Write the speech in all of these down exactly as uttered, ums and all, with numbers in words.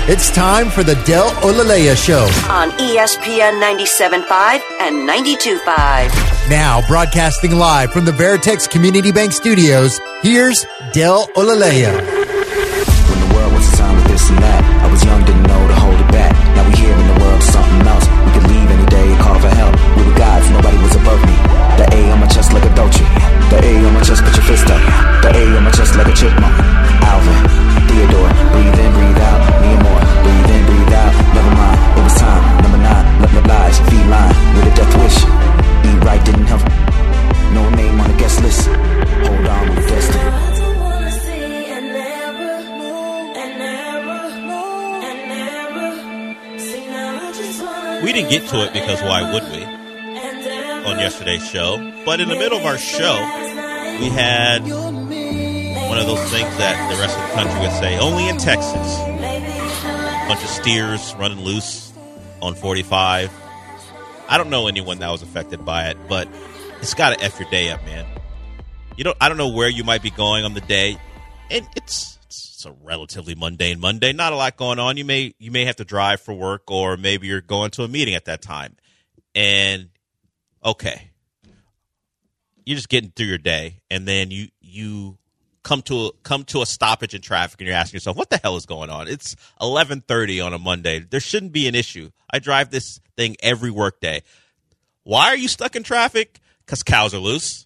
It's time for the Del Olaleya Show on E S P N ninety-seven point five and ninety-two point five. Now, broadcasting live from the Veritex Community Bank Studios, here's Del Olaleya. When the world was designed with this and that, I was young, didn't know to hold it back. Now we here in the world, something else. We could leave any day and call for help. We were gods, nobody was above me. The A on my chest like a Dolce. The A on my chest, put your fist up. The A on my chest like a chipmunk. Alvin, Theodore, breathe in, breathe out. Me and more, breathe in, breathe out. Never mind, it was time. Number nine, love, love lies, feline with a death wish. Eat right, didn't help. No name on the guest list. Hold on with destiny. We didn't get to it because why would we on yesterday's show? But in the middle of our show, we had one of those things that the rest of the country would say, only in Texas. A bunch of steers running loose on forty-five. I don't know anyone that was affected by it, but it's got to F your day up, man. You don't, I don't know where you might be going on the day, and it's It's a relatively mundane Monday. Not a lot going on. You may you may have to drive for work, or maybe you're going to a meeting at that time. And okay, you're just getting through your day, and then you you come to a, come to a stoppage in traffic, and you're asking yourself, "What the hell is going on?" It's eleven thirty on a Monday. There shouldn't be an issue. I drive this thing every work day. Why are you stuck in traffic? Because cows are loose.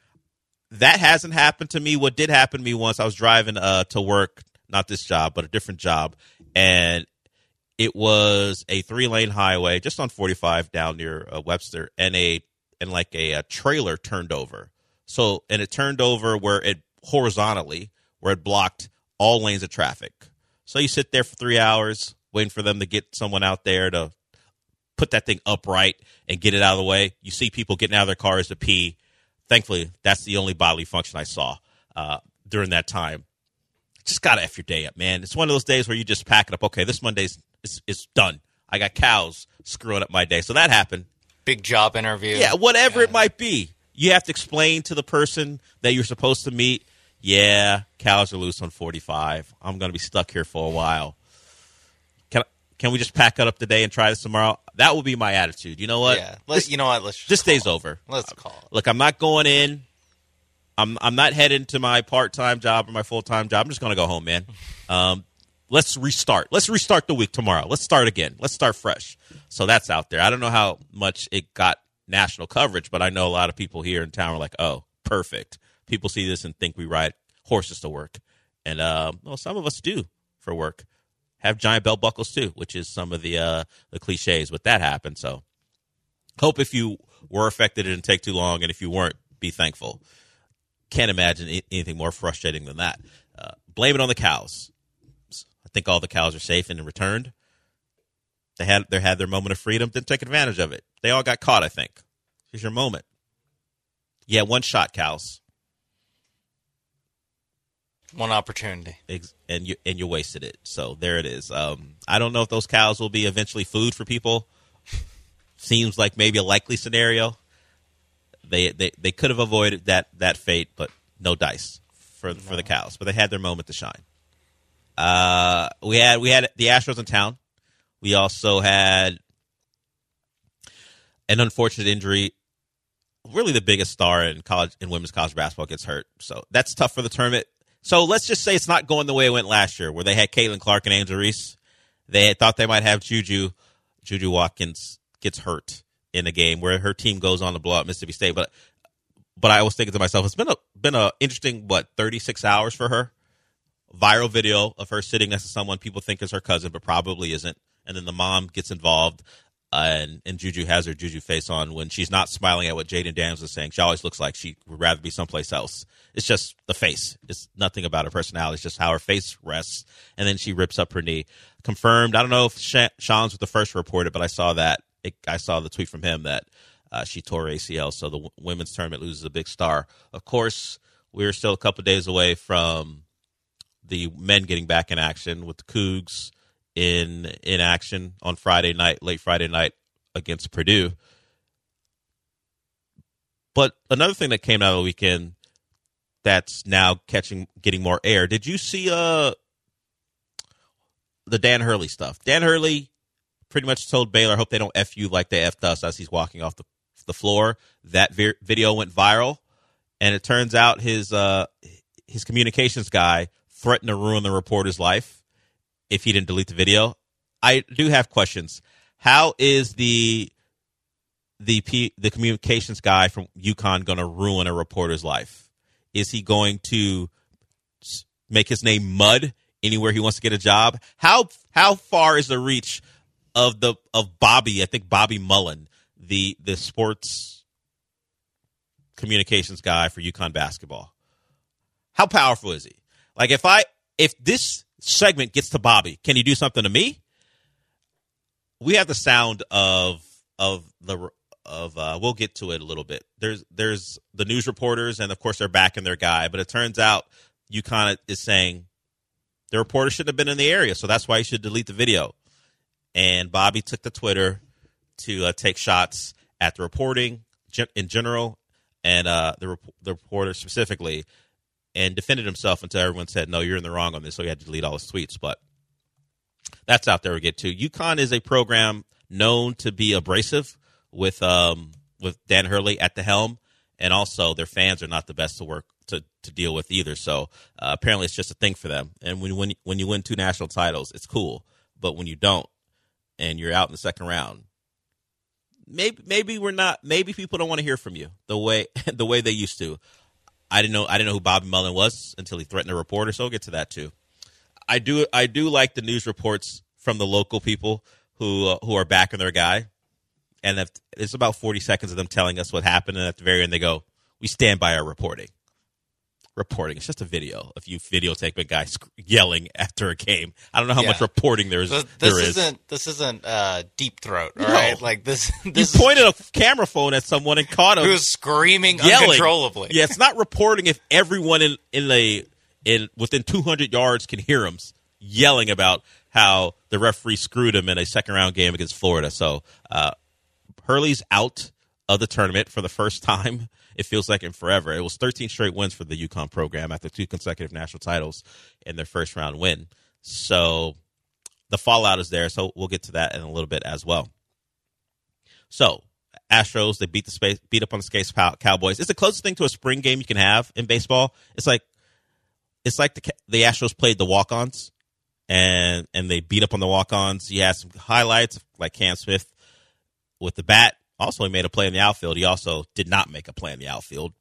That hasn't happened to me. What did happen to me once, I was driving uh, to work, not this job, but a different job, and it was a three-lane highway just on forty-five down near uh, Webster, and a and like a, a trailer turned over. So, and it turned over where it horizontally, where it blocked all lanes of traffic. So you sit there for three hours waiting for them to get someone out there to put that thing upright and get it out of the way. You see people getting out of their cars to pee. Thankfully, that's the only bodily function I saw uh, during that time. Just got to F your day up, man. It's one of those days where you just pack it up. Okay, this Monday's is, is done. I got cows screwing up my day. So that happened. Big job interview. Yeah, whatever yeah. it might be. You have to explain to the person that you're supposed to meet, yeah, cows are loose on forty-five. I'm going to be stuck here for a while. Can can we just pack it up today and try this tomorrow? That will be my attitude. You know what? Yeah. Let's, this, you know what? Let's just this day's it. over. Let's call it. Look, I'm not going in. I'm I'm not heading to my part-time job or my full-time job. I'm just going to go home, man. Um, let's restart. Let's restart the week tomorrow. Let's start again. Let's start fresh. So that's out there. I don't know how much it got national coverage, but I know a lot of people here in town are like, oh, perfect. People see this and think we ride horses to work. And uh, well, some of us do for work. Have giant belt buckles too, which is some of the uh, the cliches. But that happened. So hope if you were affected, it didn't take too long. And if you weren't, be thankful. Can't imagine anything more frustrating than that. Uh, blame it on the cows. I think all the cows are safe and returned. They had they had their moment of freedom, didn't take advantage of it. They all got caught, I think. Here's your moment. Yeah, one shot, cows. One opportunity. And you and you wasted it. So there it is. Um, I don't know if those cows will be eventually food for people. Seems like maybe a likely scenario. They they, they could have avoided that, that fate, but no dice for no. for the cows. But they had their moment to shine. Uh, we had we had the Astros in town. We also had an unfortunate injury. Really, the biggest star in college in women's college basketball gets hurt. So that's tough for the tournament. So let's just say it's not going the way it went last year, where they had Caitlin Clark and Angel Reese. They had thought they might have Juju. Juju Watkins gets hurt in a game where her team goes on to blow out Mississippi State. But but I was thinking to myself, it's been a been a interesting, what, thirty-six hours for her? Viral video of her sitting next to someone people think is her cousin, but probably isn't. And then the mom gets involved, uh, and, and Juju has her Juju face on when she's not smiling at what Jaden Daniels is saying. She always looks like she would rather be someplace else. It's just the face. It's nothing about her personality. It's just how her face rests. And then she rips up her knee. Confirmed. I don't know if Sean's was the first to report it, but I saw that. It, I saw the tweet from him that uh, she tore A C L, so the w- women's tournament loses a big star. Of course, we're still a couple of days away from the men getting back in action with the Cougs in in action on Friday night, late Friday night against Purdue. But another thing that came out of the weekend that's now catching, getting more air. Did you see uh the Dan Hurley stuff. Dan Hurley pretty much told Baylor, I hope they don't F you like they F'd us as he's walking off the, the floor. That vi- video went viral, and it turns out his uh, his communications guy threatened to ruin the reporter's life if he didn't delete the video. I do have questions. How is the the P, the communications guy from UConn going to ruin a reporter's life? Is he going to make his name mud anywhere he wants to get a job? How how far is the reach of the of Bobby? I think Bobby Mullen, the the sports communications guy for UConn basketball. How powerful is he? Like if I if this segment gets to Bobby, can he do something to me? We have the sound of of the of uh, we'll get to it a little bit. There's there's the news reporters, and of course they're backing their guy. But it turns out UConn is saying the reporter shouldn't have been in the area, so that's why you should delete the video. And Bobby took to Twitter to uh, take shots at the reporting in general and uh, the rep- the reporter specifically, and defended himself until everyone said, "No, you're in the wrong on this." So he had to delete all his tweets, but. That's out there we get to. UConn is a program known to be abrasive with um, with Dan Hurley at the helm, and also their fans are not the best to work to, to deal with either. So uh, apparently it's just a thing for them. And when when when you win two national titles, it's cool. But when you don't, and you're out in the second round, maybe maybe we're not. Maybe people don't want to hear from you the way the way they used to. I didn't know I didn't know who Bobby Mullen was until he threatened a reporter. So we'll get to that too. I do I do like the news reports from the local people who uh, who are backing their guy, and if, it's about forty seconds of them telling us what happened, and at the very end they go, "We stand by our reporting." Reporting, it's just a video of you videotaping a guy sc- yelling after a game. I don't know how Yeah. much reporting there is. This, there this is. isn't this isn't uh, Deep Throat, all No. right? Like this, You this pointed a camera phone at someone and caught him. who was screaming yelling uncontrollably. Yeah, it's not reporting if everyone in in a in within two hundred yards can hear him yelling about how the referee screwed him in a second round game against Florida. So uh, Hurley's out of the tournament for the first time. It feels like in forever. It was thirteen straight wins for the UConn program after two consecutive national titles in their first round win. So the fallout is there. So we'll get to that in a little bit as well. So Astros, they beat the space, beat up on the Space Cowboys. It's the closest thing to a spring game you can have in baseball. It's like it's like the the Astros played the walk-ons. And and they beat up on the walk-ons. He had some highlights, like Cam Smith with the bat. Also, he made a play in the outfield. He also did not make a play in the outfield.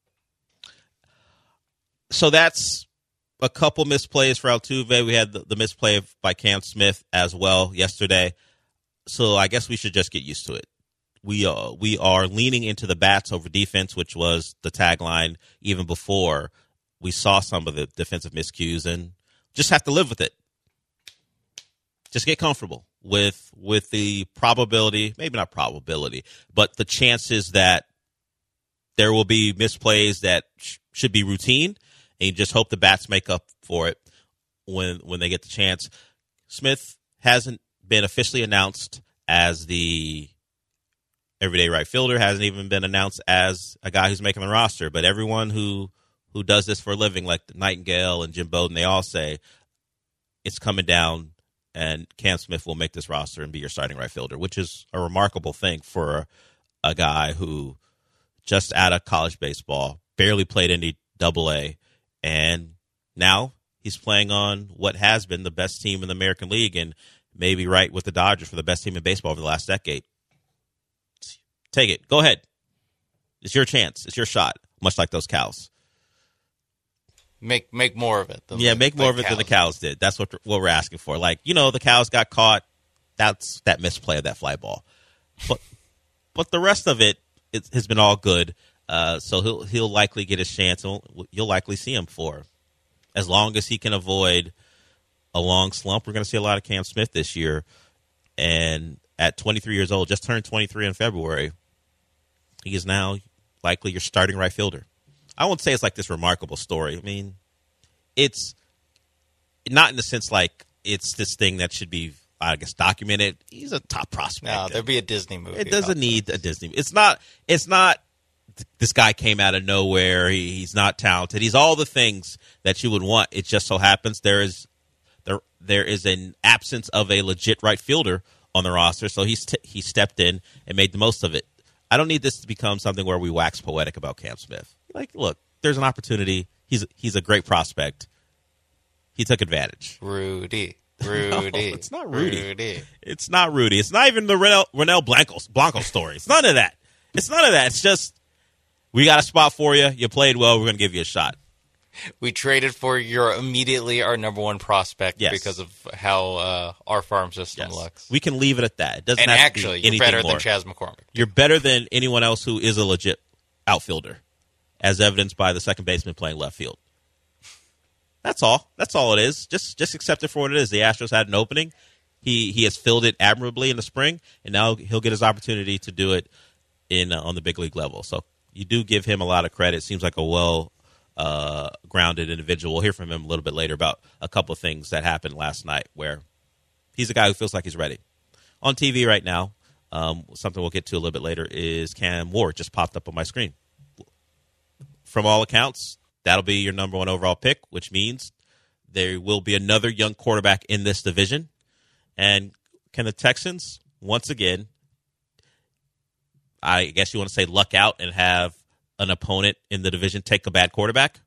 So that's a couple misplays for Altuve. We had the, the misplay by Cam Smith as well yesterday. So I guess we should just get used to it. We uh, we are leaning into the bats over defense, which was the tagline even before we saw some of the defensive miscues, and just have to live with it. Just get comfortable with with the probability, maybe not probability, but the chances that there will be misplays that sh- should be routine, and you just hope the bats make up for it when when they get the chance. Smith hasn't been officially announced as the everyday right fielder, hasn't even been announced as a guy who's making the roster, but everyone who who does this for a living, like Nightingale and Jim Bowden, they all say it's coming down and Cam Smith will make this roster and be your starting right fielder, which is a remarkable thing for a, a guy who just out of college baseball, barely played any double A, and now he's playing on what has been the best team in the American League and maybe right with the Dodgers for the best team in baseball over the last decade. Take it. Go ahead. It's your chance. It's your shot, much like those cows. Make make more of it. Than Yeah, the, make more like of it cows. than the cows did. That's what what we're asking for. Like, you know, the cows got caught. That's that misplay of that fly ball. But but the rest of it, it has been all good. Uh, so he'll he'll likely get his chance. And you'll likely see him for as long as he can avoid a long slump. We're going to see a lot of Cam Smith this year. And at twenty-three years old, just turned twenty-three in February, he is now likely your starting right fielder. I won't say it's like this remarkable story. I mean, it's not in the sense like it's this thing that should be, I guess, documented. He's a top prospect. No, there'd be a Disney movie. It doesn't about need this. a Disney. It's not. It's not. This guy came out of nowhere. He, he's not talented. He's all the things that you would want. It just so happens there is there there is an absence of a legit right fielder on the roster, so he's t- he stepped in and made the most of it. I don't need this to become something where we wax poetic about Cam Smith. Like, look, there's an opportunity. He's he's a great prospect. He took advantage. Rudy. Rudy. No, it's not Rudy. Rudy. It's not Rudy. It's not even the Renell, Renell Blanco, Blanco story. It's none of that. It's none of that. It's just, we got a spot for you. You played well. We're going to give you a shot. We traded for your immediately our number one prospect yes. because of how uh, our farm system yes. looks. We can leave it at that. It doesn't and have actually, to be anything you're better more. than Chas McCormick. You're better than anyone else who is a legit outfielder, as evidenced by the second baseman playing left field. That's all. That's all it is. Just just accept it for what it is. The Astros had an opening. He he has filled it admirably in the spring, and now he'll get his opportunity to do it in uh, on the big league level. So you do give him a lot of credit. Seems like a well uh, grounded individual. We'll hear from him a little bit later about a couple of things that happened last night where he's a guy who feels like he's ready. On T V right now, um, something we'll get to a little bit later is Cam Ward just popped up on my screen. From all accounts, that'll be your number one overall pick, which means there will be another young quarterback in this division. And can the Texans, once again, I guess you want to say luck out and have an opponent in the division take a bad quarterback?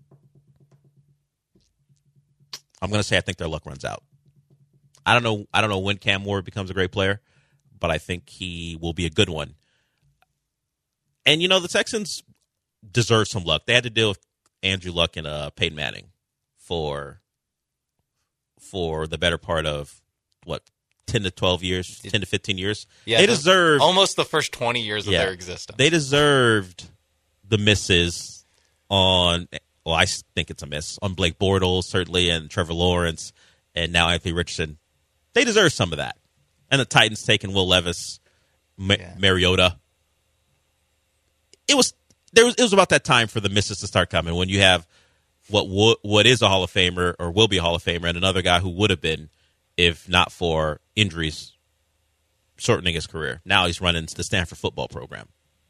I'm going to say I think their luck runs out. I don't know. I don't know when Cam Ward becomes a great player, but I think he will be a good one. And, you know, the Texans deserve some luck. They had to deal with Andrew Luck and uh, Peyton Manning for for the better part of, what, ten to twelve years, ten to fifteen years? Yeah, they the, deserved almost the first twenty years of yeah, their existence. They deserved the misses on, well, I think it's a miss, on Blake Bortles, certainly, and Trevor Lawrence, and now Anthony Richardson. They deserve some of that. And the Titans taking Will Levis, Ma- yeah. Mariota. It was there was it was about that time for the misses to start coming when you have what wo- what is a Hall of Famer or will be a Hall of Famer and another guy who would have been if not for injuries shortening his career. Now he's running the Stanford football program.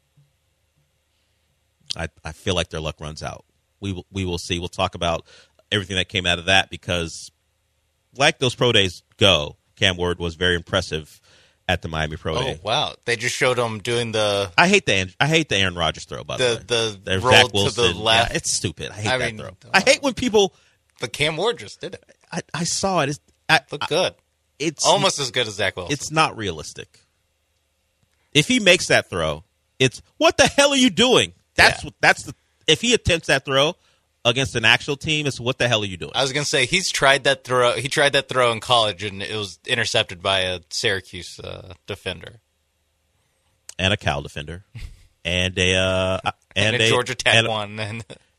I I feel like their luck runs out. We will, we will see. We'll talk about everything that came out of that because like those pro days go, Cam Ward was very impressive at the Miami Pro oh, Day. wow. They just showed him doing the I hate the I hate the Aaron Rodgers throw, by the, the way. the There's roll Zach to Wilson. the left. Yeah, it's stupid. I hate I that mean, throw. uh, I hate when people But Cam Ward just did it. I, I saw it. It's, I, Looked good. It's Almost as good as Zach Wilson. It's not realistic. If he makes that throw, it's what the hell are you doing? That's Yeah. what that's the if he attempts that throw against an actual team, it's what the hell are you doing? I was gonna say he's tried that throw. He tried that throw in college, and it was intercepted by a Syracuse uh, defender and a Cal defender, and a uh, and, and, a Georgia Tech and a, one. And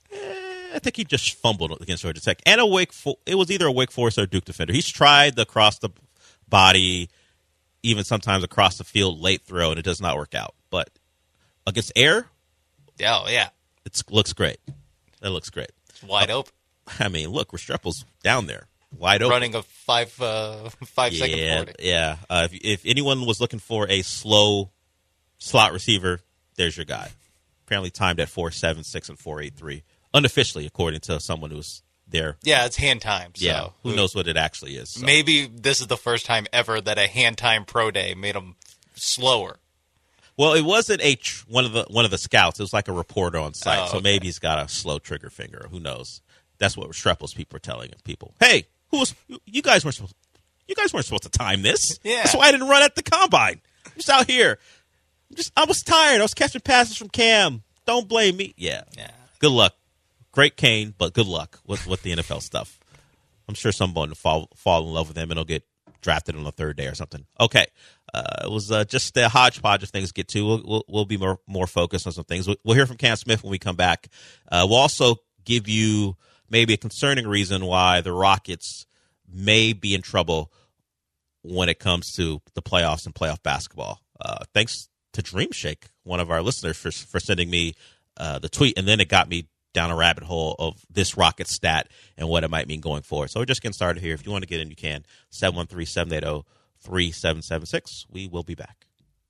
I think he just fumbled against Georgia Tech, and a Wake. Fo- it was either a Wake Forest or a Duke defender. He's tried the across the body, even sometimes across the field late throw, and it does not work out. But against air, oh yeah, it looks great. It looks great. it's wide open, I mean, look, Restrepo's down there, wide open, running a five uh, five yeah, second forty. Yeah, uh, if, if anyone was looking for a slow slot receiver, there's your guy. Apparently timed at four seven six and four eight three, unofficially, according to someone who's there. Yeah, it's hand time. So Yeah, who knows what it actually is? So. Maybe this is the first time ever that a hand time pro day made him slower. Well, it wasn't a tr- one of the one of the scouts. It was like a reporter on site. Oh, so okay. maybe he's got a slow trigger finger. Who knows? That's what Restrepo's people are telling people. Hey, who was you guys weren't supposed you guys weren't supposed to time this. Yeah. That's why I didn't run at the combine. I'm just out here. I'm just I was tired. I was catching passes from Cam. Don't blame me. Yeah. Yeah. Good luck. Great Kane, but good luck with, with the N F L stuff. I'm sure someone will fall fall in love with him and he'll get drafted on the third day or something. Okay. Uh, it was uh, just a hodgepodge of things to get to. We'll, we'll, we'll be more, more focused on some things. We'll, we'll hear from Cam Smith when we come back. Uh, we'll also give you maybe a concerning reason why the Rockets may be in trouble when it comes to the playoffs and playoff basketball. Uh, thanks to Dream Shake, one of our listeners, for, for sending me uh, the tweet, and then it got me down a rabbit hole of this Rocket stat and what it might mean going forward. So we're just getting started here. If you want to get in, you can. seven one three, seven eight zero, three seven seven six. We will be back.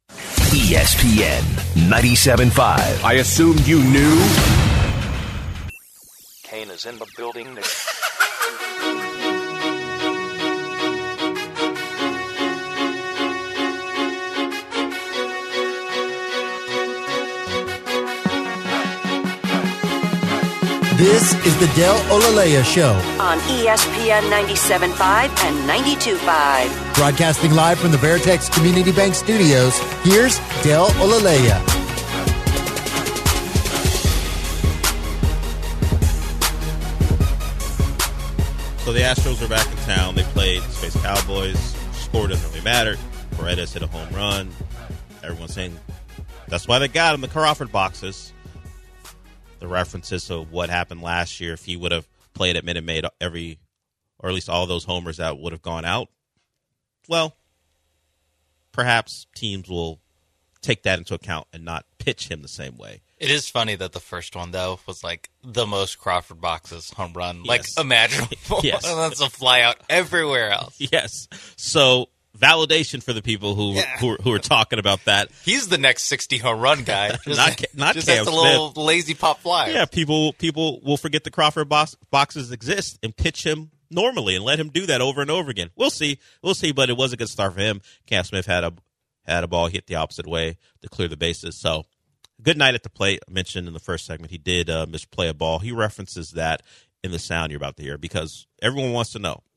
E S P N ninety-seven point five. I assumed you knew. Kane is in the building. This is the Del Olalea Show, on E S P N ninety-seven point five and ninety-two point five. broadcasting live from the Veritex Community Bank Studios. Here's Del Olalea. So the Astros are back in town. They played the Space Cowboys. Score doesn't really matter. Paredes hit a home run. Everyone's saying that's why they got him, the Crawford boxes. The references to what happened last year if he would have played at Minute Maid every, or at least all those homers that would have gone out. Well, perhaps teams will take that into account and not pitch him the same way. It is funny that the first one, though, was like the most Crawford boxes home run, Yes. like imaginable. Yes. And that's a fly out everywhere else. Yes. So validation for the people who Yeah. who, who are talking about that. He's the next sixty home run guy. Just, Not Ca- not just Cam has a little lazy pop flyer. Yeah, people people will forget the Crawford box, boxes exist and pitch him normally and let him do that over and over again. We'll see. We'll see, but it was a good start for him. Cam Smith had a had a ball hit the opposite way to clear the bases. So good night at the plate. I mentioned in the first segment he did uh, misplay a ball. He references that in the sound you're about to hear because everyone wants to know,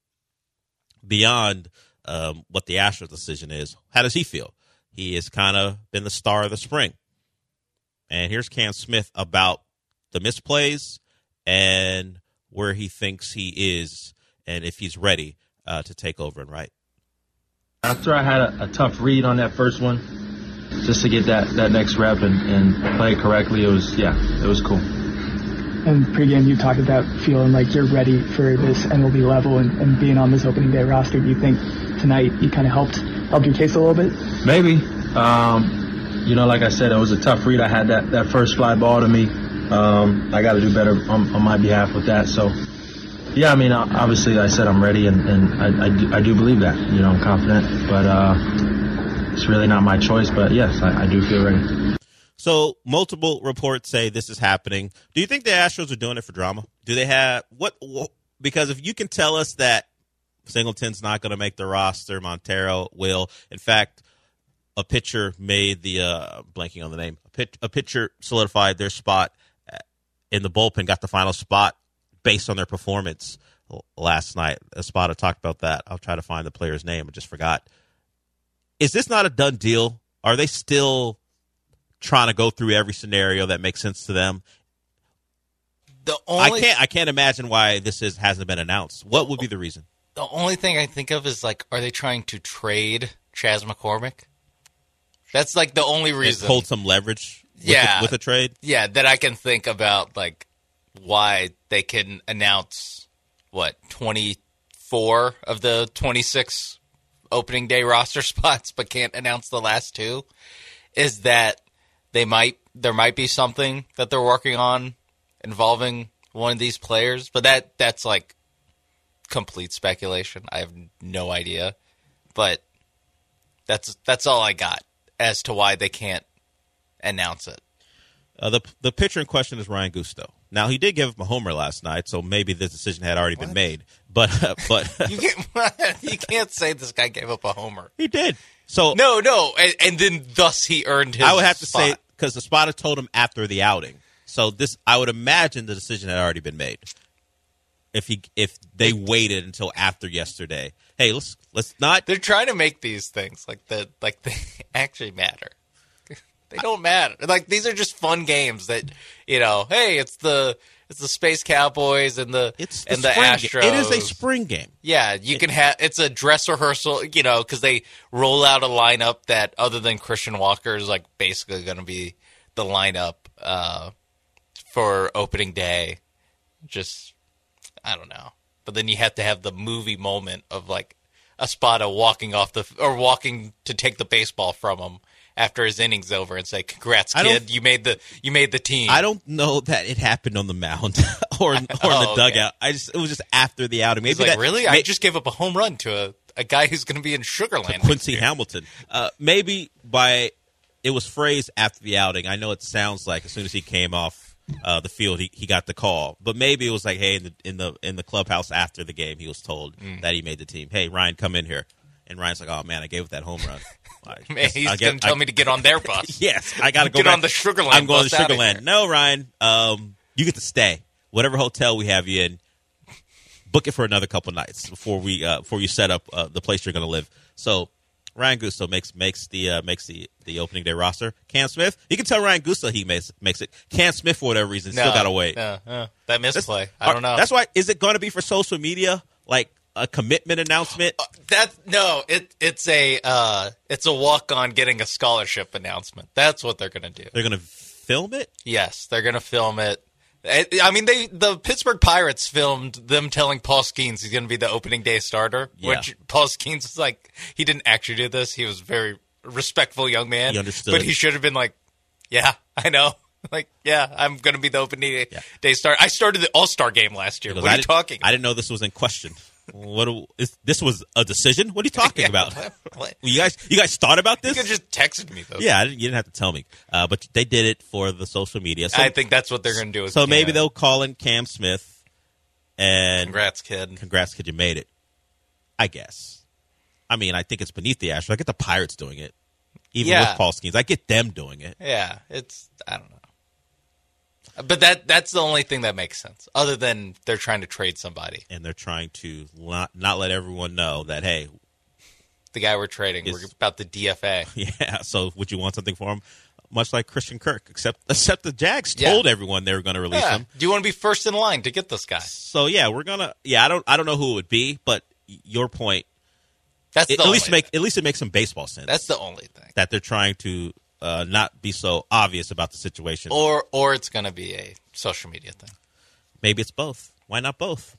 beyond um, what the Astros decision is, how does he feel? He has kind of been the star of the spring. And here's Cam Smith about the misplays and where he thinks he is and if he's ready uh, to take over and right. After I had a, a tough read on that first one, just to get that, that next rep and, and play it correctly, it was, yeah, it was cool. And pregame, you talked about feeling like you're ready for this M L B level and, and being on this opening day roster. Do you think tonight you kind of helped helped your case a little bit? Maybe. Um, you know, like I said, it was a tough read. I had that, that first fly ball to me. Um, I got to do better on, on my behalf with that. So, yeah, I mean, obviously, I said I'm ready, and, and I, I, do, I do believe that. You know, I'm confident. But uh, it's really not my choice. But, yes, I, I do feel ready. So multiple reports say this is happening. Do you think the Astros are doing it for drama? Do they have what? Because if you can tell us that Singleton's not going to make the roster, Montero will. In fact, a pitcher made the uh, blanking on the name. A, pitch, a pitcher solidified their spot in the bullpen, got the final spot based on their performance last night. Espada talked about that. I'll try to find the player's name. I just forgot. Is this not a done deal? Are they still trying to go through every scenario that makes sense to them? The only, I can't. I can't imagine why this is hasn't been announced. What would be the reason? The only thing I think of is like, are they trying to trade Chas McCormick? That's like the only reason. Hold some leverage. With Yeah, the, with a trade. Yeah, that I can think about, like why they can announce what twenty-four of the twenty-six opening day roster spots, but can't announce the last two. Is that they might there might be something that they're working on involving one of these players, but that that's like complete speculation. I have no idea, but that's that's all I got as to why they can't announce it. Uh, the the pitcher in question is Ryan Gusto. Now he did give him a homer last night, so maybe this decision had already What? been made. But uh, but You can't you can't say this guy gave up a homer. he did. So No, no, and, and then thus he earned his. I would have to spot. say because the spotter told him after the outing. So this, I would imagine the decision had already been made. If he, if they waited until after yesterday, hey, let's let's not. They're trying to make these things like that, like they actually matter. They don't matter. Like these are just fun games that you know. Hey, it's the it's the Space Cowboys and the It's the and the spring Astros. game. It is a spring game. Yeah, you can have it's a dress rehearsal, you know, because they roll out a lineup that, other than Christian Walker, is like basically going to be the lineup uh, for opening day. Just, I don't know, but then you have to have the movie moment of like Espada walking off the or walking to take the baseball from him after his inning's over and say, "Congrats, I don't- kid! You made the you made the team." I don't know that it happened on the mound or or in the Oh, okay. dugout. I just it was just after the outing. Maybe He's like, that, really? may- I just gave up a home run to a, a guy who's going to be in Sugarland. Quincy Hamilton. Uh, maybe by it was phrased after the outing. I know it sounds like as soon as he came off uh, the field, he, he got the call. But maybe it was like, hey, in the in the in the clubhouse after the game, he was told Mm. that he made the team. Hey, Ryan, come in here. And Ryan's like, oh man, I gave up that home run. I Man, guess he's I going get- to tell I- me to get on their bus. Yes, I got to go Get back. on the Sugarland I'm going bus to outta Sugarland. here. No, Ryan, um, you get to stay. whatever hotel we have you in, book it for another couple nights before we uh, before you set up uh, the place you're going to live. So Ryan Gusto makes makes the uh, makes the, the opening day roster. Cam Smith, you can tell Ryan Gusto he makes makes it. Cam Smith, for whatever reason, no, still got to wait. No, no, that misplay. I don't know. That's why. Is it going to be for social media, like a commitment announcement? Uh, that no, it it's a uh, it's a walk on getting a scholarship announcement. That's what they're going to do. They're going to film it. Yes, they're going to film it. I mean, they the Pittsburgh Pirates filmed them telling Paul Skeens he's going to be the opening day starter, Yeah. which Paul Skeens is like, he didn't actually do this. He was a very respectful young man. He understood. But he should have been like, yeah, I know. Like, yeah, I'm going to be the opening day, Yeah. day starter. I started the All-Star game last year. Because What are I you did- talking about? I didn't know this was in question. What do- is, this was a decision? What are you talking Yeah, about? what- what? You guys, you guys thought about You this? could just texted me, though. Yeah, I didn't, you didn't have to tell me, uh, but they did it for the social media. So, I think that's what they're going to do. With so maybe Cam. they'll call in Cam Smith and Congrats, kid. congrats, kid, you made it. I guess. I mean, I think it's beneath the Astros. I get the Pirates doing it, even Yeah. with Paul Skeens. I get them doing it. Yeah, it's I don't know. But that that's the only thing that makes sense, other than they're trying to trade somebody. And they're trying to not, not let everyone know that, hey, The guy we're trading, Is- we're about the D F A. yeah, so would you want something for him? Much like Christian Kirk, except except the Jags Yeah. told everyone they were going to release Yeah. him. Do you want to be first in line to get this guy? So yeah, we're gonna. Yeah, I don't. I don't know who it would be, but your point. That's It, the at only least make thing. at least it makes some baseball sense. That's the only thing. that they're trying to uh, not be so obvious about the situation. Or or it's going to be a social media thing. Maybe it's both. Why not both?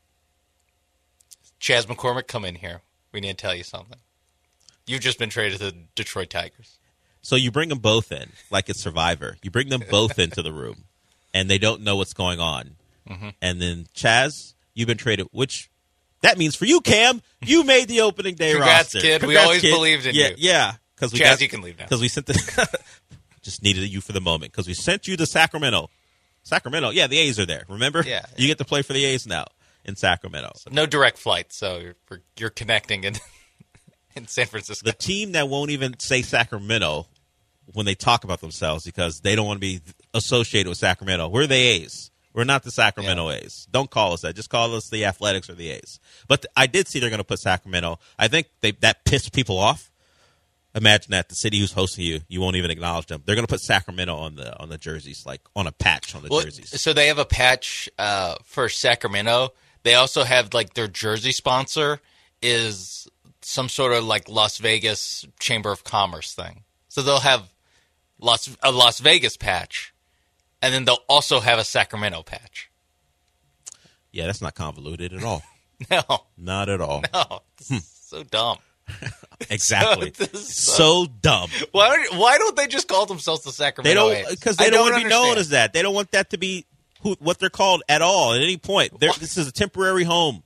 Chaz McCormick, come in here. We need to tell you something. You've just been traded to the Detroit Tigers. So you bring them both in, like it's Survivor. You bring them both into the room, and they don't know what's going on. Mm-hmm. And then Chaz, you've been traded, which that means for you, Cam, you made the opening day Congrats, roster. kid. We always believed in yeah, you. Yeah, because we Chaz, got, you can leave now. Because we sent the just needed you for the moment because we sent you to Sacramento. Sacramento, yeah, the A's are there. Remember? Yeah. You get to play for the A's now in Sacramento. No direct flight, so you're, you're connecting in, in San Francisco. The team that won't even say Sacramento when they talk about themselves because they don't want to be associated with Sacramento. We're the A's. We're not the Sacramento Yeah. A's. Don't call us that. Just call us the Athletics or the A's. But th- I did see they're going to put Sacramento. I think they, that pissed people off. Imagine that the city who's hosting you, you won't even acknowledge them. They're going to put Sacramento on the on the jerseys, like on a patch on the Well, jerseys. so they have a patch uh, for Sacramento. They also have like their jersey sponsor is some sort of like Las Vegas Chamber of Commerce thing. So they'll have Las a Las Vegas patch, and then they'll also have a Sacramento patch. Yeah, that's not convoluted at all. No, Not at all. no, this is so dumb. Exactly. So- this is so dumb. Why? Why don't they just call themselves the They Sacramento don't A's? because they I don't, want to be known understand. as that. They don't want that to be who what they're called at all at any point. They're, this is a temporary home.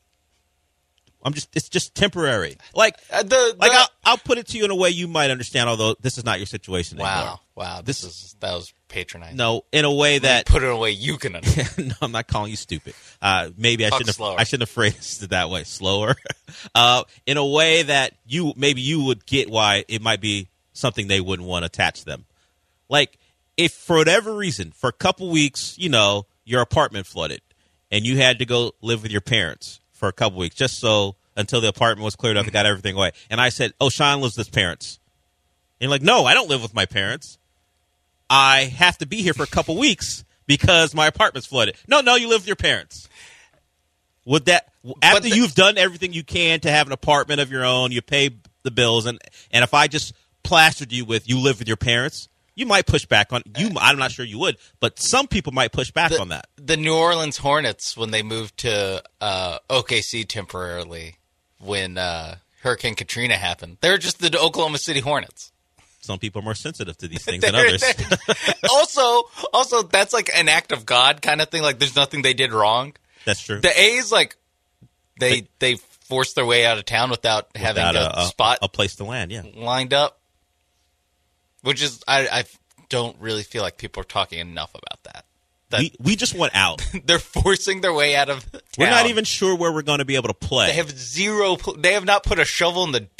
I'm just it's just temporary. Like Uh, the, like the- I'll, I'll put it to you in a way you might understand. Although this is not your situation anymore. wow, wow, this, is that was patronizing. No, in a way that Put it in a way you can understand. no, I'm not calling you stupid. Uh, maybe I Talk shouldn't have, slower. I shouldn't have phrased it that way. Slower, uh, in a way that you maybe you would get why it might be something they wouldn't want to attach them. Like if for whatever reason, for a couple weeks, you know, your apartment flooded, and you had to go live with your parents for a couple weeks, just so until the apartment was cleared up and got everything away. And I said, "Oh, Sean lives with his parents." And you're like, "No, I don't live with my parents. I have to be here for a couple weeks because my apartment's flooded." No, no, you live with your parents. Would that after the- you've done everything you can to have an apartment of your own, you pay the bills, and and if I just plastered you with you live with your parents, you might push back on you. I'm not sure you would, but some people might push back the, on that. The New Orleans Hornets, when they moved to uh, O K C temporarily, when uh, Hurricane Katrina happened, they're just the Oklahoma City Hornets. Some people are more sensitive to these things than They're- others. also, also that's like an act of God kind of thing. Like there's nothing they did wrong. That's true. The A's like they they forced their way out of town without, having Without a, spot a place to land. Yeah. lined up, which is I, I don't really feel like people are talking enough about that. That We we just want out. they're forcing their way out of town. We're not even sure where we're going to be able to play. They have zero. They have not put a shovel in the dirt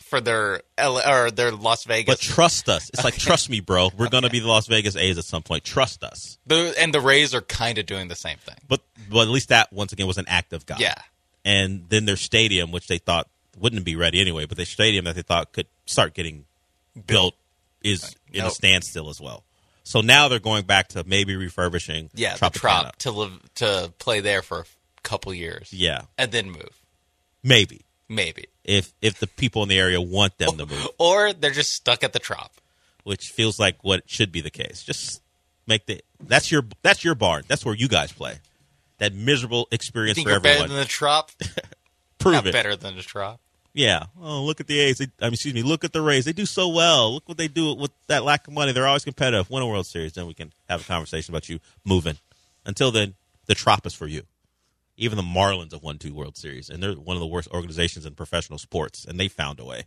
for their L- or their Las Vegas. But trust us. It's like, trust me, bro. We're going to be the Las Vegas A's at some point. Trust us. The, and the Rays are kind of doing the same thing. But but at least that, once again, was an active guy. Yeah. And then their stadium, which they thought wouldn't be ready anyway, but their stadium that they thought could start getting built is Like, in nope. a standstill as well. So now they're going back to maybe refurbishing Yeah, the Tropicana. Trop to live to play there for a couple years. Yeah. And then move. Maybe. Maybe. If if the people in the area want them to move. Or they're just stuck at the Trop. Which feels like what should be the case. Just make the that's your that's your barn. That's where you guys play. That miserable You experience think for you're everyone. better than the Trop? Prove Not it. better than the Trop. Yeah. Oh, look at the A's. They, I mean, excuse me. Look at the Rays. They do so well. Look what they do with that lack of money. They're always competitive. Win a World Series, then we can have a conversation about you moving. Until then, the Trop is for you. Even the Marlins have won two World Series, and they're one of the worst organizations in professional sports, and they found a way.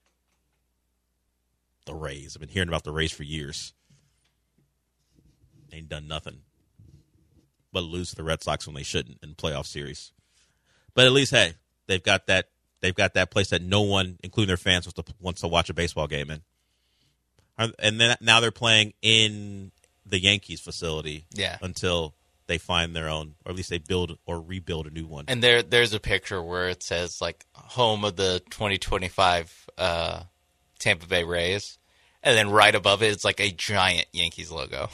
The Rays. I've been hearing about the Rays for years. Ain't done nothing but lose to the Red Sox when they shouldn't in playoff series. But at least, hey, they've got that. They've got that place that no one, including their fans, wants to, wants to watch a baseball game in. And then now they're playing in the Yankees facility Yeah. until they find their own, or at least they build or rebuild a new one. And there, there's a picture where it says, like, home of the twenty twenty-five uh, Tampa Bay Rays. And then right above it, it's like a giant Yankees logo.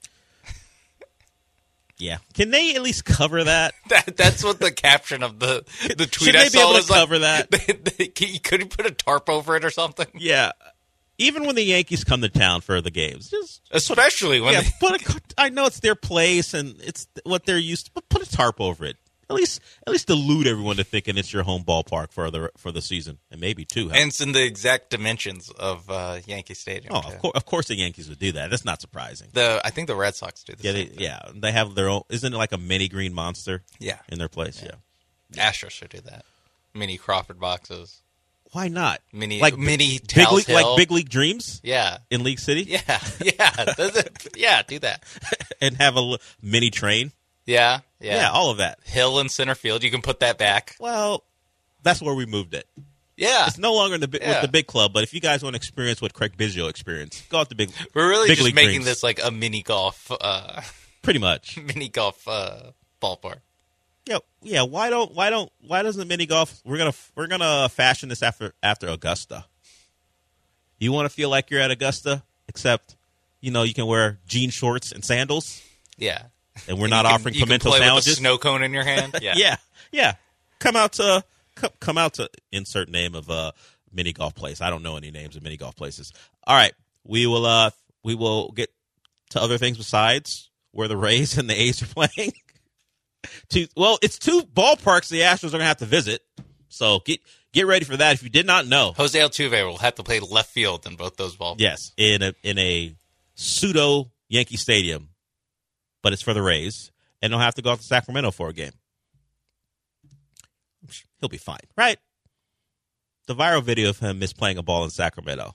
Yeah. Can they at least cover that? That, that's what the caption of the the tweet Should I they be saw able to was like, cover that? They, they, could you put a tarp over it or something? Yeah. Even when the Yankees come to town for the games, just Especially when yeah, they, put a, I know it's their place and it's what they're used to, but put a tarp over it. At least, at least delude everyone to thinking it's your home ballpark for the for the season, and maybe two. and it's in the exact dimensions of uh, Yankee Stadium. Oh, too. of course, of course, the Yankees would do that. That's not surprising. The I think the Red Sox do the Yeah, same they, thing. yeah, they have their own. Isn't it like a mini green monster? Yeah. in their place. Yeah. Astros should do that. Mini Crawford boxes. Why not? Mini- like mini big Towels league, Hill. like Big League Dreams Yeah. in League City, Yeah. Yeah. Does it, yeah, do that. and have a l- mini train. Yeah. Yeah. Yeah, all of that. Hill in center field. You can put that back. Well, that's where we moved it. Yeah. It's no longer in the bi- Yeah. with the big club, but if you guys want to experience what Craig Biggio experienced, go out to big. We're really big just league making dreams. this like a mini golf, uh, Pretty much. mini golf uh, ballpark. Yeah, yeah. Why don't why don't why doesn't mini golf? We're gonna we're gonna fashion this after after Augusta. You want to feel like you're at Augusta, except you know you can wear jean shorts and sandals, Yeah. and we're And not you can- offering you can pimento play with a sandwiches. snow cone in your hand. Yeah. yeah, yeah. Come out to come, come out to insert name of a mini golf place. I don't know any names of mini golf places. All right, we will uh we will get to other things besides where the Rays and the A's are playing. to well, it's two ballparks the Astros are going to have to visit. So get get ready for that. If you did not know, Jose Altuve will have to play left field in both those ballparks. yes, in a in a pseudo Yankee Stadium, but it's for the Rays, and they'll have to go out to Sacramento for a game. He'll be fine, right? The viral video of him misplaying a ball in Sacramento.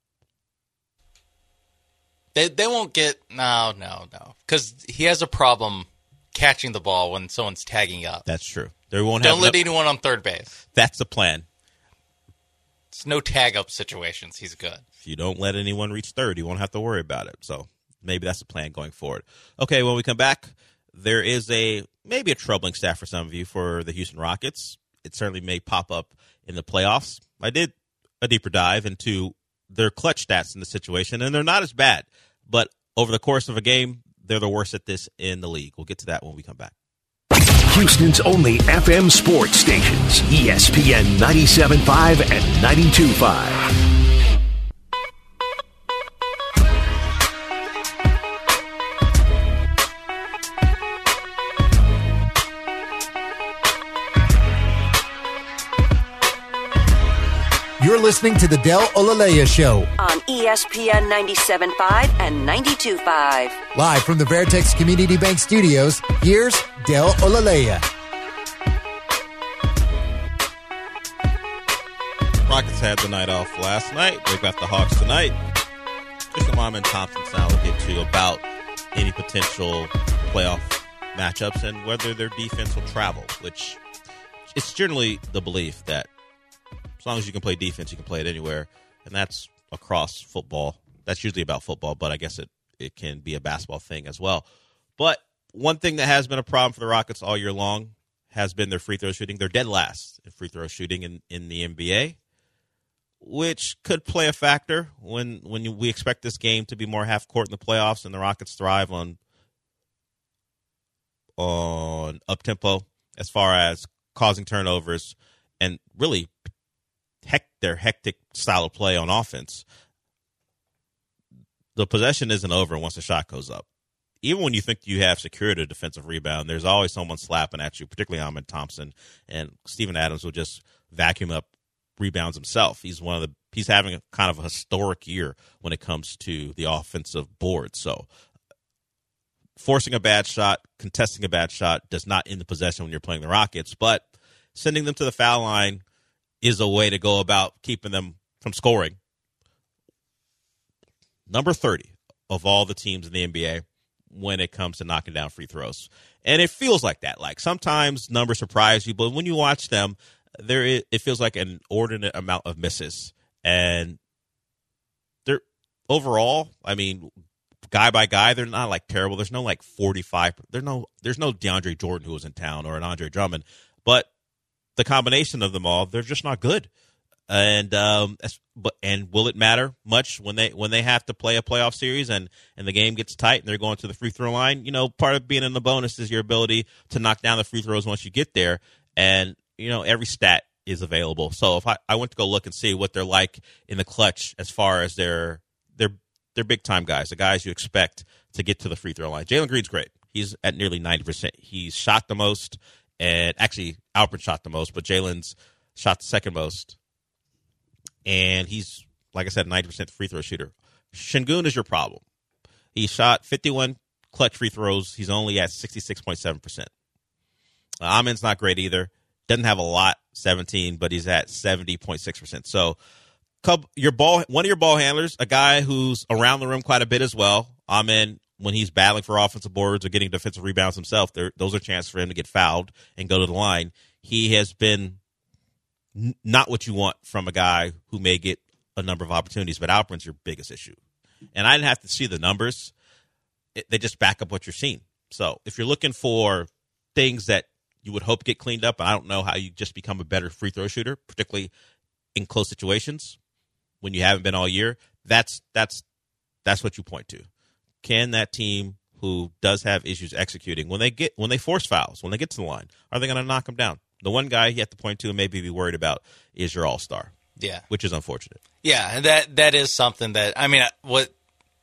They they won't get no no no because he has a problem catching the ball when someone's tagging up. That's true. They won't Don't have let no- anyone on third base. That's the plan. It's no tag up situations. He's good. If you don't let anyone reach third, you won't have to worry about it. So maybe that's the plan going forward. Okay, when we come back, there is a maybe a troubling stat for some of you for the Houston Rockets. It certainly may pop up in the playoffs. I did a deeper dive into their clutch stats in the situation, and they're not as bad. But over the course of a game, they're the worst at this in the league. We'll get to that when we come back. Houston's only F M sports stations, E S P N ninety-seven point five and ninety-two point five. You're listening to the Del Olaleya Show, On E S P N ninety-seven point five and ninety-two point five. live from the Veritex Community Bank Studios. Here's Del Olaleya. Rockets had the night off last night. They got the Hawks tonight. Just Mom and Thompson now will get to about any potential playoff matchups and whether their defense will travel, which it's generally the belief that As long as you can play defense, you can play it anywhere. And that's across football. That's usually about football, but I guess it, it can be a basketball thing as well. But one thing that has been a problem for the Rockets all year long has been their free throw shooting. They're dead last in free throw shooting in, in the N B A, which could play a factor when, when you, we expect this game to be more half court in the playoffs, and the Rockets thrive on on up-tempo as far as causing turnovers and really heck, their hectic style of play on offense. The possession isn't over once the shot goes up. Even when you think you have secured a defensive rebound, there's always someone slapping at you, particularly Ahmed Thompson, and Steven Adams will just vacuum up rebounds himself. He's one of the he's having a kind of a historic year when it comes to the offensive board. So forcing a bad shot, contesting a bad shot does not end the possession when you're playing the Rockets, but sending them to the foul line is a way to go about keeping them from scoring. Number thirty of all the teams in the N B A when it comes to knocking down free throws. And it feels like that. Like sometimes numbers surprise you, but when you watch them, there is, it feels like an inordinate amount of misses. And they're overall, I mean, guy by guy, they're not like terrible. There's no like forty-five. There's no there's no DeAndre Jordan who was in town or an Andre Drummond, but the combination of them all, they're just not good. And um, but and will it matter much when they when they have to play a playoff series and, and the game gets tight and they're going to the free throw line? You know, part of being in the bonus is your ability to knock down the free throws once you get there. And you know, every stat is available. So if I, I went to go look and see what they're like in the clutch as far as their their their big time guys, the guys you expect to get to the free throw line. Jalen Green's great. He's at nearly ninety percent. He's shot the most, and actually Alpert shot the most, but Jalen's shot the second most. And he's, like I said, ninety percent free throw shooter. Şengün is your problem. He shot fifty-one clutch free throws. He's only at sixty-six point seven percent. Uh, Amen's not great either. Doesn't have a lot, seventeen, but he's at seventy point six percent. So your ball, one of your ball handlers, a guy who's around the rim quite a bit as well. Amen, when he's battling for offensive boards or getting defensive rebounds himself, those are chances for him to get fouled and go to the line. He has been n- not what you want from a guy who may get a number of opportunities, but Alperen's your biggest issue. And I didn't have to see the numbers. It, they just back up what you're seeing. So if you're looking for things that you would hope get cleaned up, and I don't know how you just become a better free throw shooter, particularly in close situations when you haven't been all year, that's that's that's what you point to. Can that team who does have issues executing, when they get when they force fouls, when they get to the line, are they going to knock them down? The one guy you have to point to and maybe be worried about is your all-star. Yeah. Which is unfortunate. Yeah, and that that is something that, I mean, what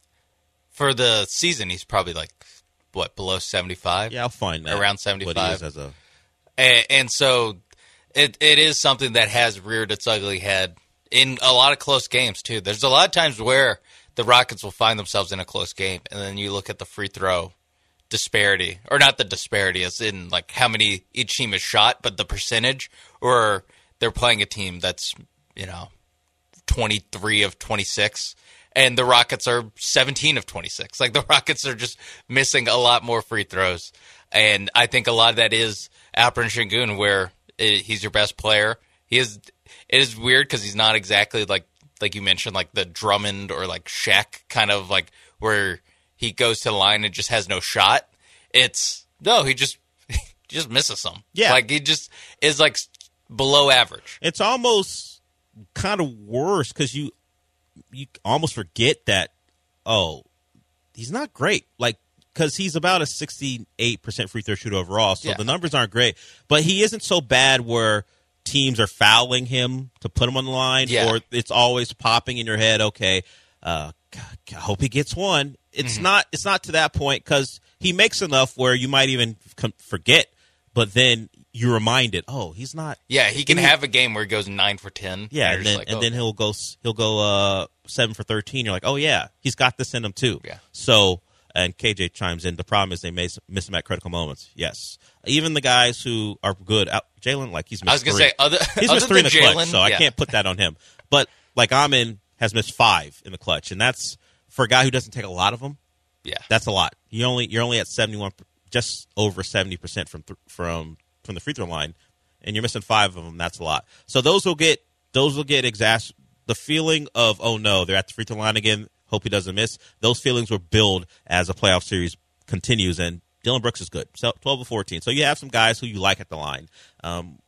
for the season, he's probably like, what, below seventy-five? Yeah, I'll find that. Around seventy-five. What he is as a... and, and so it it is something that has reared its ugly head in a lot of close games, too. There's a lot of times where the Rockets will find themselves in a close game, and then you look at the free throw disparity, or not the disparity, as in like how many each team has shot, but the percentage, or they're playing a team that's, you know, twenty-three of twenty-six, and the Rockets are seventeen of twenty-six. Like, the Rockets are just missing a lot more free throws, and I think a lot of that is Alperen Şengün, where it, he's your best player. He is. It is weird because he's not exactly like like you mentioned, like the Drummond or like Shaq kind of like where he goes to the line and just has no shot. It's no, he just he just misses some. Yeah, like he just is like below average. It's almost kind of worse because you you almost forget that, oh, he's not great. Like, because he's about a sixty-eight percent free throw shooter overall, so yeah. the numbers aren't great. But he isn't so bad where teams are fouling him to put him on the line, yeah. or it's always popping in your head, okay, uh, I hope he gets one. It's mm-hmm. not It's not to that point because he makes enough where you might even forget, but then you're reminded, oh, he's not. Yeah, he can he, have a game where he goes nine for ten. Yeah, and, and then like, and oh. then he'll go he'll go uh, seven for thirteen. You're like, oh yeah, he's got this in him too. Yeah. So and K J chimes in. The problem is they miss, miss him at critical moments. Yes, even the guys who are good, Jalen, like he's missed I was gonna three. say other he's other missed three in the Jalen, clutch, so yeah. I can't put that on him. But like Amen has missed five in the clutch, and that's for a guy who doesn't take a lot of them. Yeah, that's a lot. You only you're only at seventy one, just over seventy percent from th- from from the free throw line, and you're missing five of them. That's a lot. So those will get those will get exas- the feeling of, oh, no, they're at the free throw line again, hope he doesn't miss. Those feelings will build as the playoff series continues, and Dillon Brooks is good, so twelve of fourteen. So you have some guys who you like at the line, um,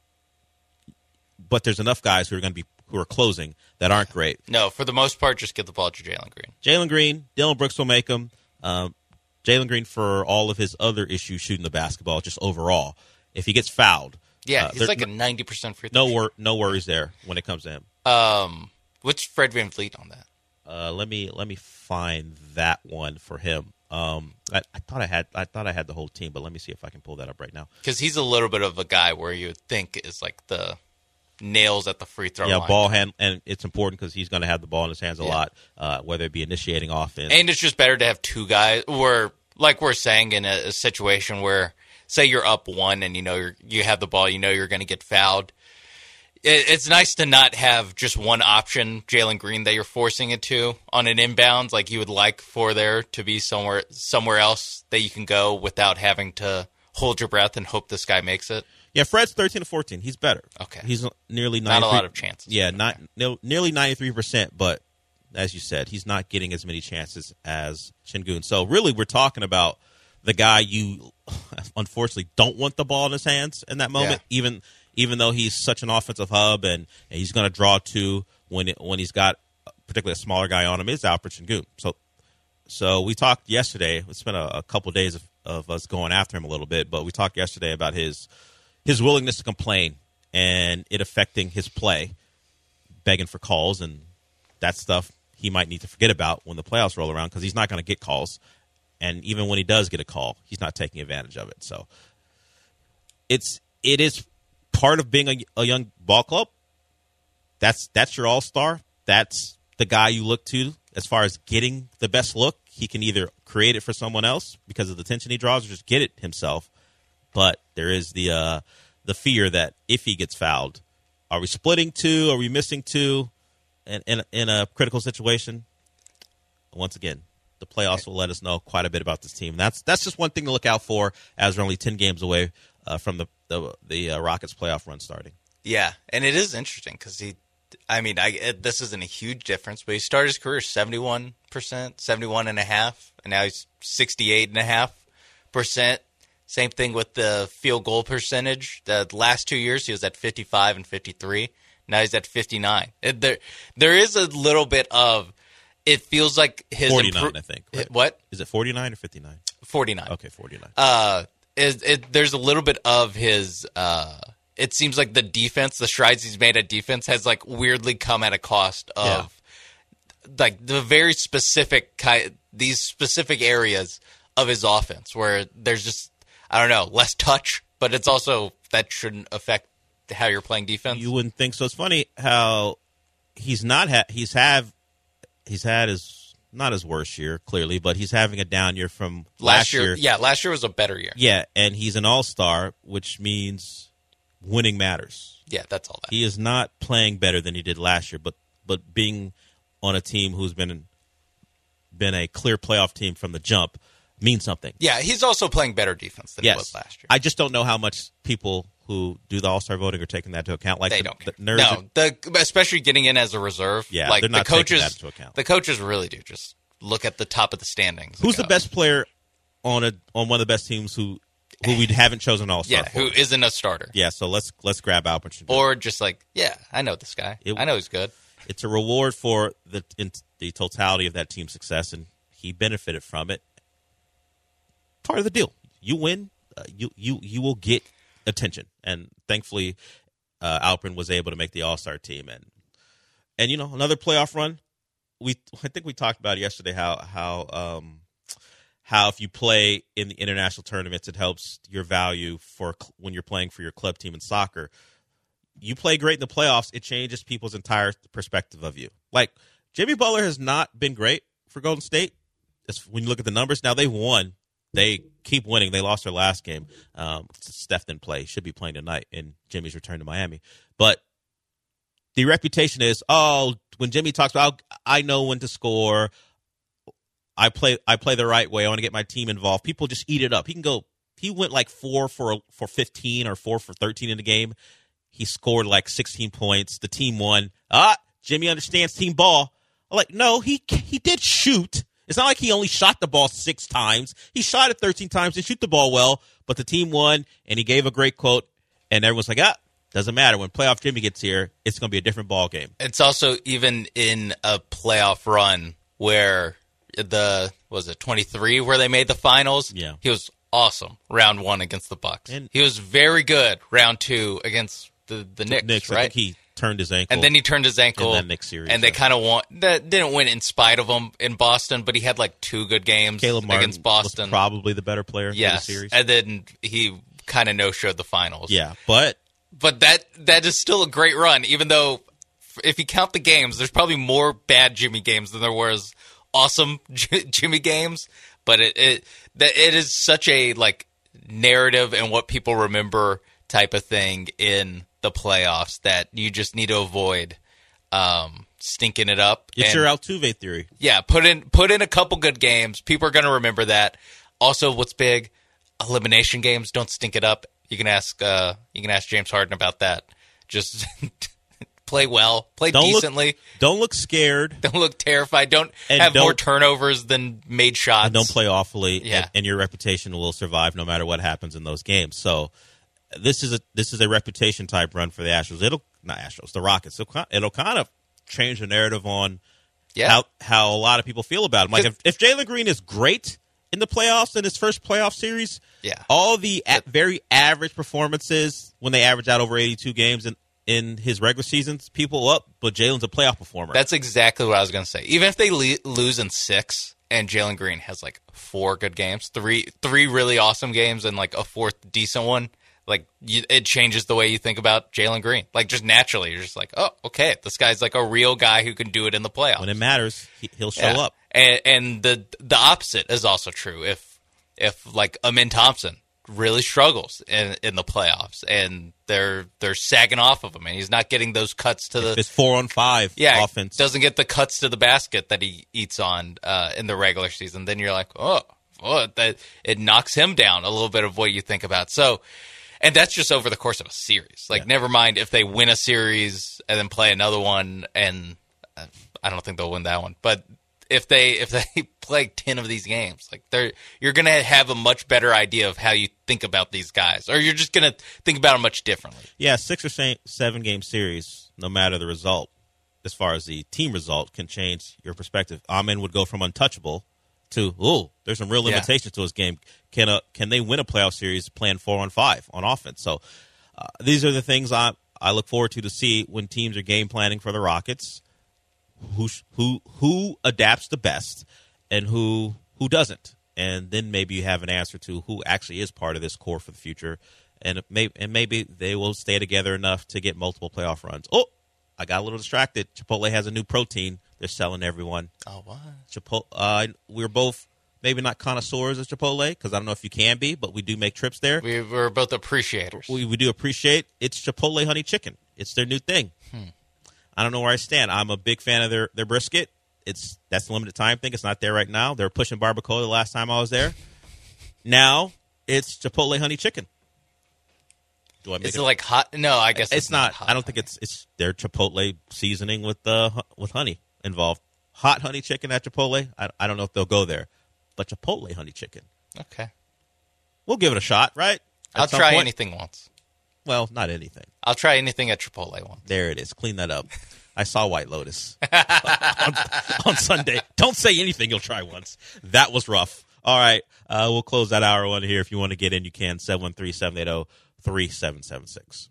but there's enough guys who are going to be who are closing that aren't great. No, for the most part, just get the ball to Jalen Green. Jalen Green, Dillon Brooks will make them. Um, Jalen Green, for all of his other issues shooting the basketball, just overall, if he gets fouled, yeah, uh, he's like a ninety percent free no throw. wor- no worries there when it comes to him. Um, what's Fred VanVleet on that? Uh, let me let me find that one for him. Um, I, I thought I had I thought I had the whole team, but let me see if I can pull that up right now. Because he's a little bit of a guy where you would think is like the nails at the free throw yeah, line. ball hand, and it's important because he's going to have the ball in his hands a Yeah. lot, uh, whether it be initiating offense. And it's just better to have two guys. Where, like we're saying, in a, a situation where, say, you're up one and you know you're, you have the ball, you know you're going to get fouled. It, it's nice to not have just one option, Jalen Green, that you're forcing it to on an inbound. Like you would like for there to be somewhere somewhere else that you can go without having to hold your breath and hope this guy makes it. Yeah, Fred's thirteen to fourteen. He's better. Okay. He's nearly Not a ninety-three lot of chances. Yeah, not no, nearly ninety-three percent, but as you said, he's not getting as many chances as Sengun. So really we're talking about the guy you unfortunately don't want the ball in his hands in that moment, Yeah. even even though he's such an offensive hub and, and he's going to draw two when it, when he's got particularly a smaller guy on him, is Alperen Sengun. So so we talked yesterday, it's been a, a couple of days of, of us going after him a little bit, but we talked yesterday about his his willingness to complain and it affecting his play, begging for calls, and that stuff he might need to forget about when the playoffs roll around because he's not going to get calls. And even when he does get a call, he's not taking advantage of it. So it's it is part of being a, a young ball club. That's that's your all-star. That's the guy you look to as far as getting the best look. He can either create it for someone else because of the attention he draws or just get it himself. But there is the uh, the fear that if he gets fouled, are we splitting two? Are we missing two in, in, in a critical situation? Once again, the playoffs will let us know quite a bit about this team. That's that's just one thing to look out for as we're only ten games away uh, from the the, the uh, Rockets playoff run starting. Yeah, and it is interesting because he, I mean, I, it, this isn't a huge difference, but he started his career seventy-one percent, seventy-one and a half, and now he's sixty-eight and a half percent. Same thing with the field goal percentage. The last two years, he was at fifty-five and fifty-three. Now he's at fifty-nine. It, there, there is a little bit of, it feels like his forty-nine, impro- I think. Right? What? Is it forty-nine or fifty-nine? forty-nine. Okay, forty-nine. Uh, it, it, there's a little bit of his, uh, it seems like the defense, the strides he's made at defense has like weirdly come at a cost of Yeah. like the very specific kind, these specific areas of his offense where there's just, I don't know, less touch, but it's also that shouldn't affect how you're playing defense. You wouldn't think so. It's funny how he's not ha- he's have he's had his not his worst year clearly, but he's having a down year from last, last year, year. yeah, last year was a better year. Yeah, and he's an all-star, which means winning matters. Yeah, that's all that. He is not playing better than he did last year, but but being on a team who's been been a clear playoff team from the jump means something. Yeah, he's also playing better defense than yes. he was last year. I just don't know how much people who do the All-Star voting are taking that into account. Like they the, don't the care. nerds. No, the, especially getting in as a reserve. Yeah, like they're not the coaches, taking that into account. The coaches really do just look at the top of the standings. Who's the go, best player on a on one of the best teams who who we haven't chosen All-Star Yeah, for? who isn't a starter. Yeah, so let's let's grab Alperen Sengun. Or just like, yeah, I know this guy. It- I know he's good. It's a reward for the in, the totality of that team's success, and he benefited from it. Part of the deal. You win, uh, you you you will get attention, and thankfully, uh, Alperen was able to make the All-Star team, and and you know another playoff run. We I think we talked about yesterday how how um, how if you play in the international tournaments, it helps your value for when you're playing for your club team in soccer. You play great in the playoffs, it changes people's entire perspective of you. Like, Jimmy Butler has not been great for Golden State. It's, when you look at the numbers, now they've won. They keep winning. They lost their last game. Um, Steph didn't play. Should be playing tonight in Jimmy's return to Miami. But the reputation is, oh, when Jimmy talks about, I know when to score. I play I play the right way. I want to get my team involved. People just eat it up. He can go, he went like four for for fifteen or four for thirteen in the game. he scored like sixteen points. The team won. Ah, Jimmy understands team ball. I'm like, no, he he did shoot. It's not like he only shot the ball six times. He shot it thirteen times and shoot the ball well, but the team won, and he gave a great quote, and everyone's like, ah, doesn't matter. When playoff Jimmy gets here, it's going to be a different ball game. It's also even in a playoff run where the, was it twenty-three where they made the finals? Yeah. He was awesome round one against the Bucks. And he was very good round two against the, the Knicks, Knicks, right? I think he turned his ankle. And then he turned his ankle. In that Knicks series. And they kind of won. That didn't win in spite of him in Boston, but he had like two good games Caleb Martin against Boston. Was probably the better player yes. in the series. And then he kind of no-showed the finals. Yeah, but... But that that is still a great run, even though if you count the games, there's probably more bad Jimmy games than there was awesome J- Jimmy games. But it it that it is such a like narrative and what people remember type of thing in the playoffs that you just need to avoid um, stinking it up. It's and, your Altuve theory. Yeah, put in put in a couple good games. People are going to remember that. Also, what's big? Elimination games. Don't stink it up. You can ask uh, you can ask James Harden about that. Just play well, play don't decently. Look, don't look scared. Don't look terrified. Don't and have don't, more turnovers than made shots. And don't play awfully. Yeah. And, and your reputation will survive no matter what happens in those games. So this is a this is a reputation type run for the Astros. It'll not Astros, the Rockets. It'll, it'll kind of change the narrative on yeah. how how a lot of people feel about him. Like if, if Jalen Green is great in the playoffs in his first playoff series, yeah, all the a- very average performances when they average out over eighty-two games in, in his regular seasons, people up, but Jalen's a playoff performer. That's exactly what I was going to say. Even if they le- lose in six and Jalen Green has like four good games, three three really awesome games, and like a fourth decent one, like you, it changes the way you think about Jalen Green. Like just naturally, you're just like, oh, okay, this guy's like a real guy who can do it in the playoffs. When it matters, he, he'll show yeah. up. And, and the the opposite is also true. If if like Amin Thompson really struggles in, in the playoffs, and they're they're sagging off of him, and he's not getting those cuts to if the it's four on five yeah, offense, doesn't get the cuts to the basket that he eats on uh, in the regular season, then you're like, oh, oh, that it knocks him down a little bit of what you think about. So, and that's just over the course of a series. Like, yeah. never mind if they win a series and then play another one, and uh, I don't think they'll win that one, but. If they if they play ten of these games, like they're you're gonna have a much better idea of how you think about these guys, or you're just gonna think about them much differently. Yeah, six or seven game series, no matter the result, as far as the team result, can change your perspective. Amin would go from untouchable to oh, there's some real limitations yeah. to his game. Can a can they win a playoff series playing four on five on offense? So uh, these are the things I I look forward to to see when teams are game planning for the Rockets. Who who who adapts the best and who who doesn't, and then maybe you have an answer to who actually is part of this core for the future, and maybe and maybe they will stay together enough to get multiple playoff runs. Oh, I got a little distracted. Chipotle has a new protein they're selling everyone. Oh, what? Chipotle. Uh, we're both maybe not connoisseurs of Chipotle because I don't know if you can be, but we do make trips there. We, we're both appreciators. We we do appreciate. It's Chipotle honey chicken. It's their new thing. Hmm. I don't know where I stand. I'm a big fan of their, their brisket. It's that's the limited time thing. It's not there right now. They were pushing barbacoa the last time I was there. Now it's Chipotle honey chicken. Do I make Is it, it like hot? No, I guess it's, it's not. not hot I don't think it's it's their Chipotle seasoning with the uh, with honey involved. Hot honey chicken at Chipotle. I, I don't know if they'll go there, but Chipotle honey chicken. Okay, we'll give it a shot, right? At I'll try point. anything once. Well, not anything. I'll try anything at Chipotle once. There it is. Clean that up. I saw White Lotus on, on Sunday. Don't say anything you'll try once. That was rough. All right. Uh, we'll close that hour one here. If you want to get in, you can. seven one three, seven eight zero, three seven seven six.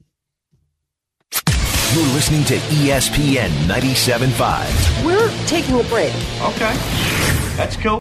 You're listening to E S P N ninety-seven point five. We're taking a break. Okay. That's cool.